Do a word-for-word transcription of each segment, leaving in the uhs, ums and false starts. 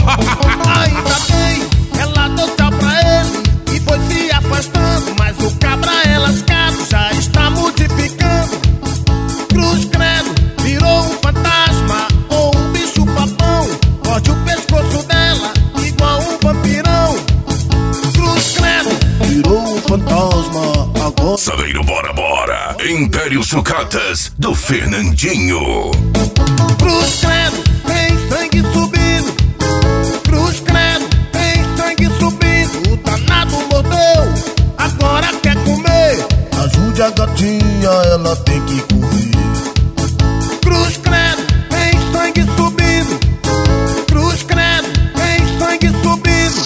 Ainda bem, ela deu tchau pra ele e foi se afastando, mas o cabra é lascado, já está modificando. Cruz credo, virou um fantasma ou um bicho papão, morde o pescoço dela igual um vampirão. Cruz credo, virou um fantasma agora. Saveiro Bora Bora, Império Sucatas do Fernandinho. Cruz credo, tem sangue subindo. Cruz credo, tem sangue subindo. O danado mordeu, agora quer comer. Ajude a gatinha, ela tem que correr. Cruz credo, tem sangue subindo. Cruz credo, tem sangue subindo.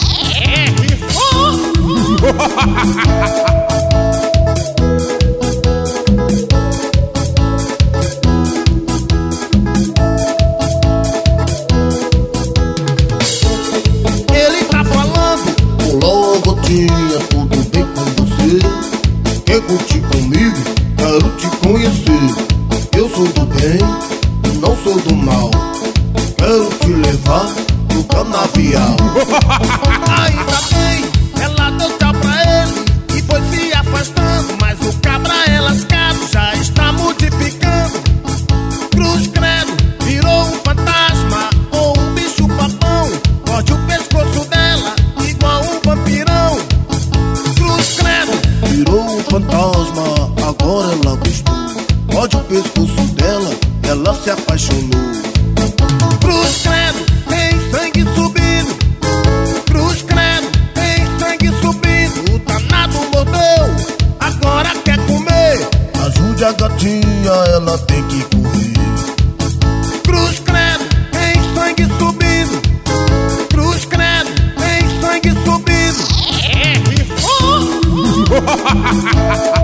Ele tá falando: olá gatinha, tudo bem com você? Quer curtir comigo? Quero te conhecer. Eu sou do bem, não sou do mal. Quero te levar no canavial. Ainda bem, ela deu tchau pra ele e foi se afastando, mas o cabra é lascado, já está modificando. Cruz credo, virou um fantasma ou um bicho papão, morde o pescoço dela igual um vampirão. Cruz credo, virou um fantasma, agora ela gostou. Morde o pescoço dela, ela se apaixonou. Cruz credo, tem sangue subindo. Cruz credo, tem sangue subindo. O danado mordeu, agora quer comer. Ajude a gatinha, ela tem que correr. Cruz credo, tem sangue subindo. Cruz credo, tem sangue subindo.